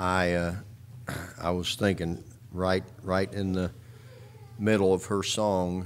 I I was thinking right in the middle of her song.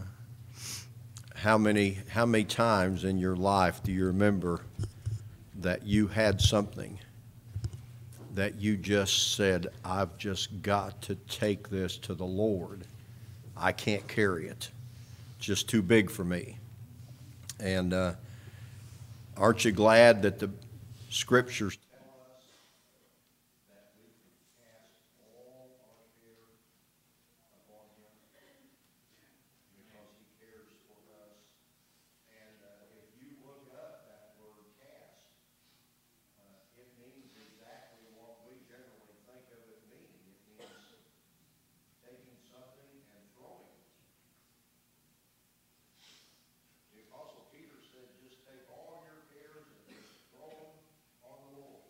How many times in your life do you remember that you had something that you just said, I've just got to take this to the Lord. I can't carry it. It's just too big for me. And aren't you glad that the scriptures tell us that we can cast all our care upon Him because He cares for us? And if you look up that word cast, it means exactly what we generally think of it meaning. It means taking something and throwing it. The Apostle Peter said, just take all your cares and just throw them on the Lord.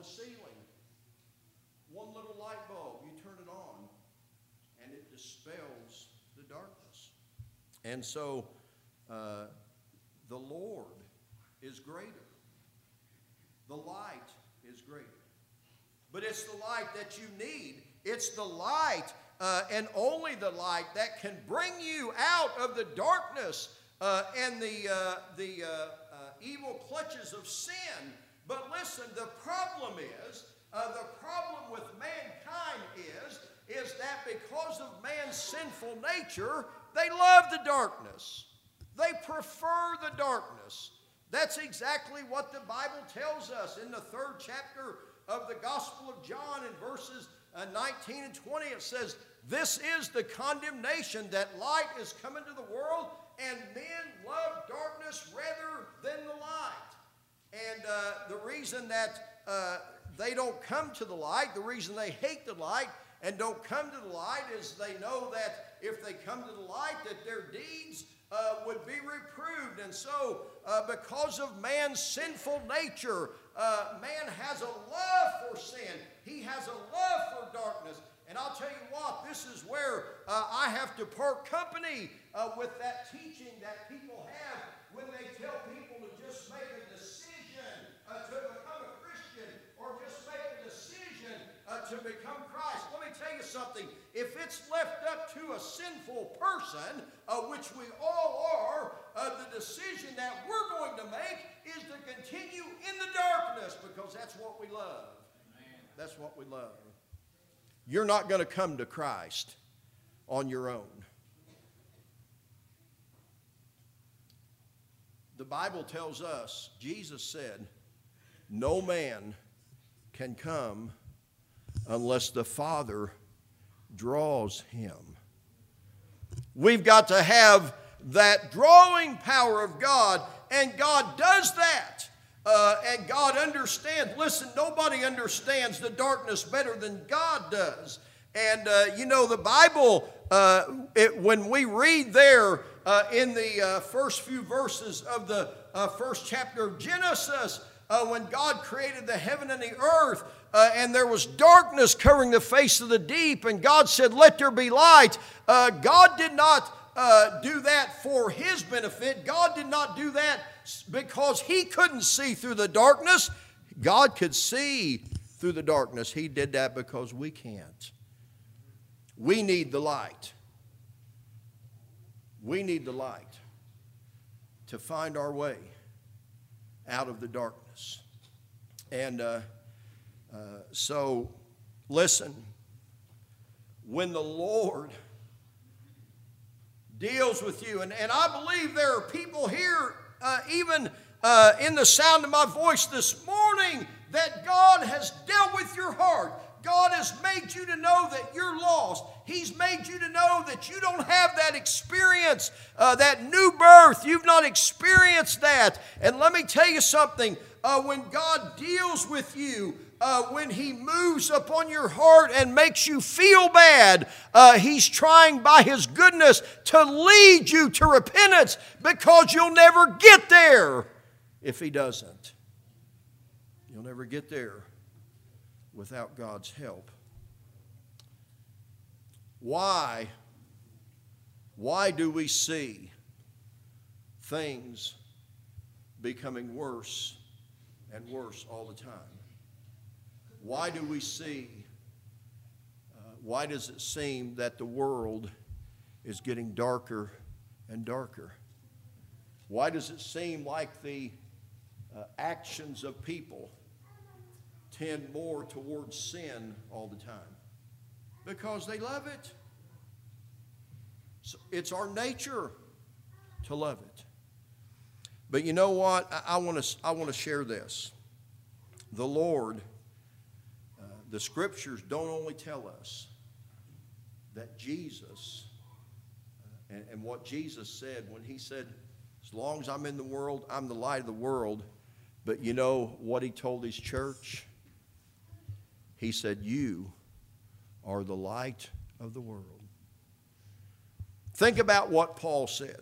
the ceiling. One little light bulb, you turn it on, and it dispels the darkness. And so the Lord is greater. The light is greater. But it's the light that you need. It's the light and only the light that can bring you out of the darkness and the evil clutches of sin. But listen, the problem with mankind is that because of man's sinful nature, they love the darkness. They prefer the darkness. That's exactly what the Bible tells us in the 3rd chapter of the Gospel of John in verses 19 and 20. It says, "This is the condemnation, that light is come into the world, and men love darkness rather than the light." And the reason that they don't come to the light, the reason they hate the light and don't come to the light, is they know that if they come to the light, that their deeds would be reproved. And so because of man's sinful nature, man has a love for sin. He has a love for darkness. And I'll tell you what, this is where I have to part company with that teaching that people have when they tell people to just make a decision to become a Christian, or just make a decision to become Christ. Let me tell you something. If it's left up to a sinful person, which we all are, the decision that we're going to make is to continue in the darkness, because that's what we love. Amen. That's what we love. You're not going to come to Christ on your own. The Bible tells us, Jesus said, no man can come unless the Father draws him. We've got to have that drawing power of God, and God does that. And God understands. Listen, nobody understands the darkness better than God does. And the Bible, when we read there in the first few verses of the first chapter of Genesis, when God created the heaven and the earth, and there was darkness covering the face of the deep, and God said, "Let there be light." God did not do that for his benefit. God did not do that because he couldn't see through the darkness. God could see through the darkness. He did that because we can't. We need the light. We need the light to find our way out of the darkness. And so, listen, when the Lord deals with you, and I believe there are people here, even in the sound of my voice this morning, that God has dealt with your heart. God has made you to know that you're lost. He's made you to know that you don't have that experience, that new birth. You've not experienced that. And let me tell you something. When God deals with you, when He moves upon your heart and makes you feel bad, He's trying by His goodness to lead you to repentance, because you'll never get there if He doesn't. You'll never get there without God's help. Why do we see things becoming worse and worse all the time? Why do we see, why does it seem that the world is getting darker and darker? Why does it seem like the actions of people tend more towards sin all the time? Because they love it. So it's our nature to love it. But you know what? I want to share this. The Lord, the Scriptures don't only tell us that Jesus, and what Jesus said when He said, as long as I'm in the world, I'm the light of the world. But you know what He told His church? He said, you are the light of the world. Think about what Paul said.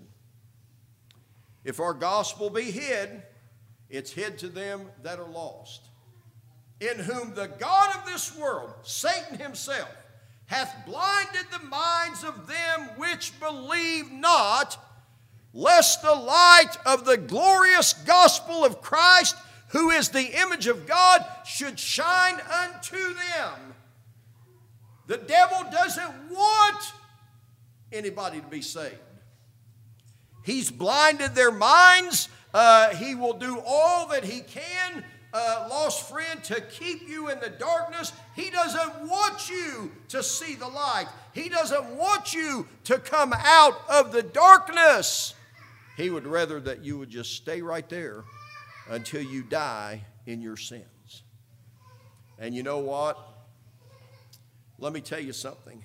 If our gospel be hid, it's hid to them that are lost. in whom the God of this world, Satan himself, hath blinded the minds of them which believe not, lest the light of the glorious gospel of Christ, who is the image of God, should shine unto them. The devil doesn't want anybody to be saved. He's blinded their minds. He will do all that he can, lost friend, to keep you in the darkness. He doesn't want you to see the light. He doesn't want you to come out of the darkness. He would rather that you would just stay right there until you die in your sins. And you know what? Let me tell you something.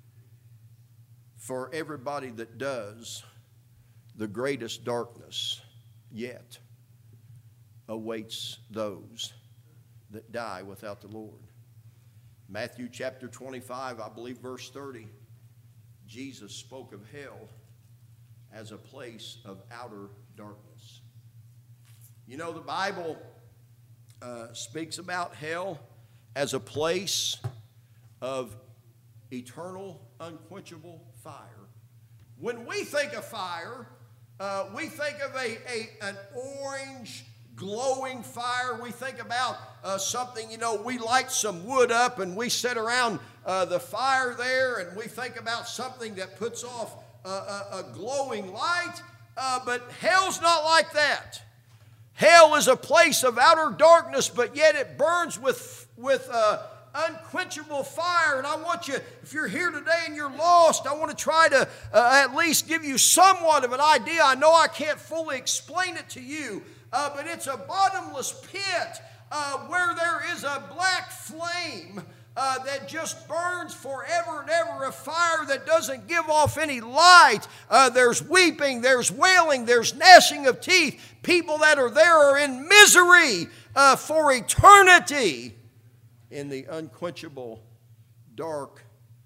For everybody that does, the greatest darkness yet awaits those that die without the Lord. Matthew chapter 25, I believe verse 30, Jesus spoke of hell as a place of outer darkness. You know, the Bible speaks about hell as a place of eternal, unquenchable fire. When we think of fire, we think of an orange, glowing fire. We think about something, we light some wood up and we sit around the fire there, and we think about something that puts off a glowing light. But hell's not like that. Hell is a place of outer darkness, but yet it burns with unquenchable fire. And I want you, if you're here today and you're lost, I want to try to at least give you somewhat of an idea. I know I can't fully explain it to you, but it's a bottomless pit where there is a black flame that just burns forever and ever, a fire that doesn't give off any light. There's weeping, there's wailing, there's gnashing of teeth. People that are there are in misery for eternity in the unquenchable, dark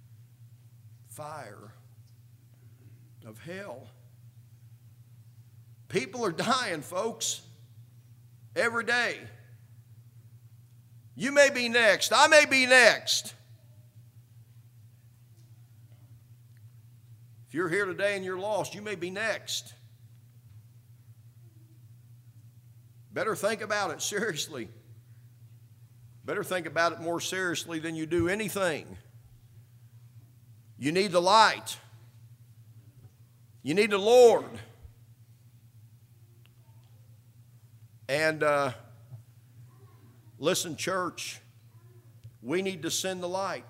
fire of hell. People are dying, folks, every day. You may be next. I may be next. If you're here today and you're lost, you may be next. Better think about it seriously. Better think about it more seriously than you do anything. You need the light. You need the Lord. And listen, church, we need to send the light.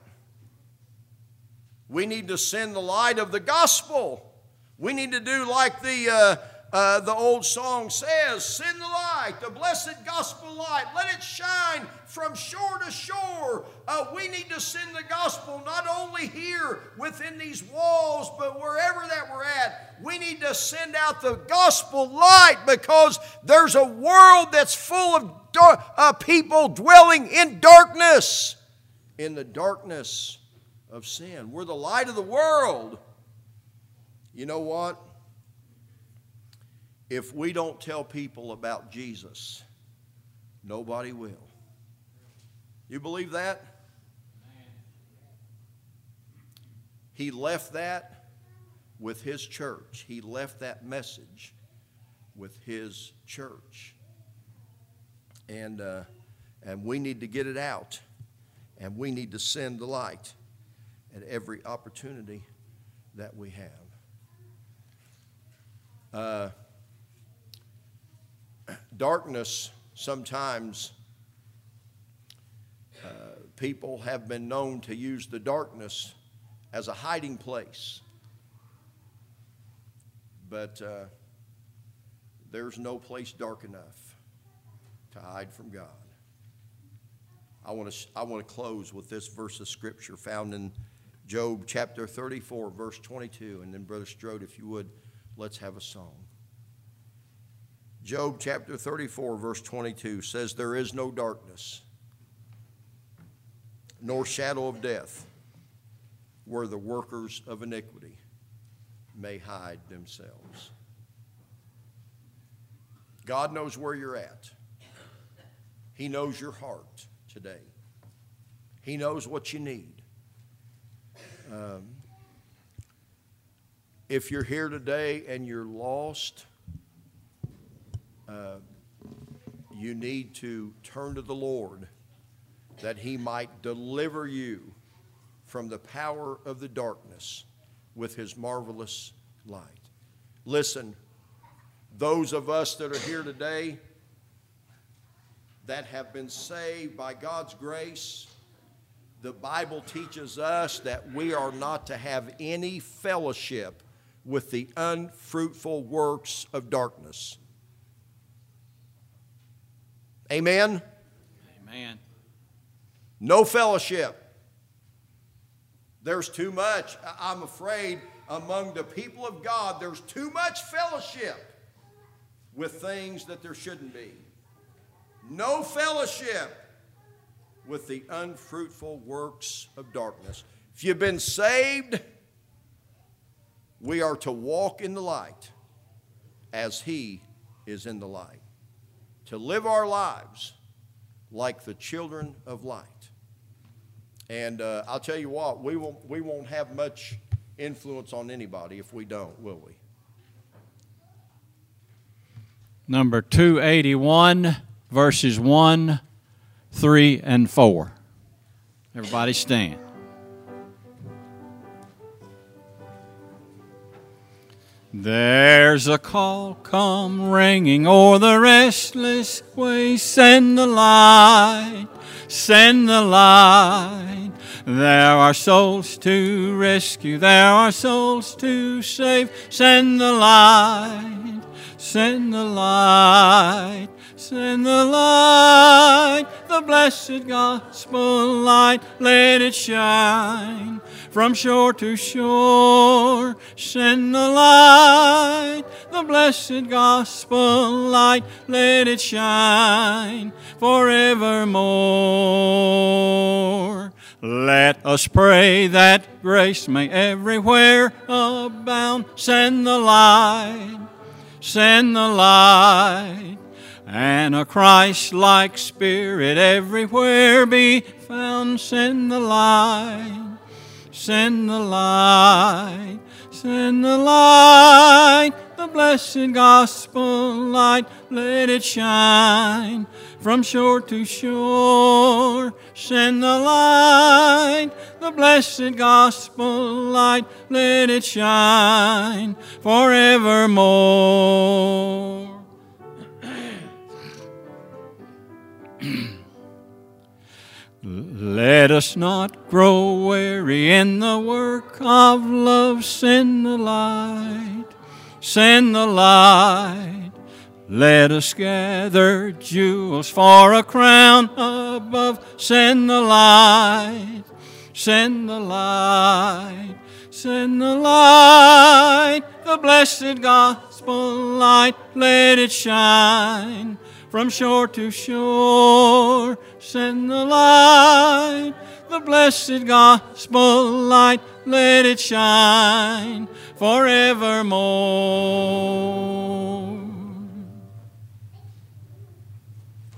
We need to send the light of the gospel. We need to do like the old song says, send the light, the blessed gospel light. Let it shine from shore to shore. We need to send the gospel not only here within these walls, but wherever that we're at. We need to send out the gospel light, because there's a world that's full of people dwelling in darkness, in the darkness of sin. We're the light of the world. You know what? If we don't tell people about Jesus, nobody will. You believe that? He left that with his church. He left that message with his church. And we need to get it out. And we need to send the light at every opportunity that we have. Darkness, sometimes people have been known to use the darkness as a hiding place. But there's no place dark enough to hide from God. I want to close with this verse of Scripture found in Job chapter 34, verse 22. And then, Brother Strode, if you would, let's have a song. Job chapter 34, verse 22 says, there is no darkness, nor shadow of death, where the workers of iniquity may hide themselves. God knows where you're at. He knows your heart today. He knows what you need. If you're here today and you're lost, you need to turn to the Lord that He might deliver you from the power of the darkness with His marvelous light. Listen, those of us that are here today that have been saved by God's grace, the Bible teaches us that we are not to have any fellowship with the unfruitful works of darkness. Amen? Amen. No fellowship. There's too much. I'm afraid among the people of God, there's too much fellowship with things that there shouldn't be. No fellowship with the unfruitful works of darkness. If you've been saved, we are to walk in the light as He is in the light. To live our lives like the children of light. And I'll tell you what, we won't have much influence on anybody if we don't, will we? Number 281, verses 1, 3, and 4. Everybody stand. There's a call come ringing o'er the restless ways. Send the light, send the light. There are souls to rescue, there are souls to save. Send the light, send the light, send the light. The blessed gospel light, let it shine from shore to shore. Send the light, the blessed gospel light, let it shine forevermore. Let us pray that grace may everywhere abound. Send the light, send the light, and a Christ-like spirit everywhere be found. Send the light, send the light, send the light. The blessed gospel light, let it shine from shore to shore. Send the light, the blessed gospel light, let it shine forevermore. Let us not grow weary in the work of love. Send the light, send the light. Let us gather jewels for a crown above. Send the light, send the light, send the light. The blessed gospel light, let it shine from shore to shore. Send the light, the blessed gospel light, let it shine forevermore.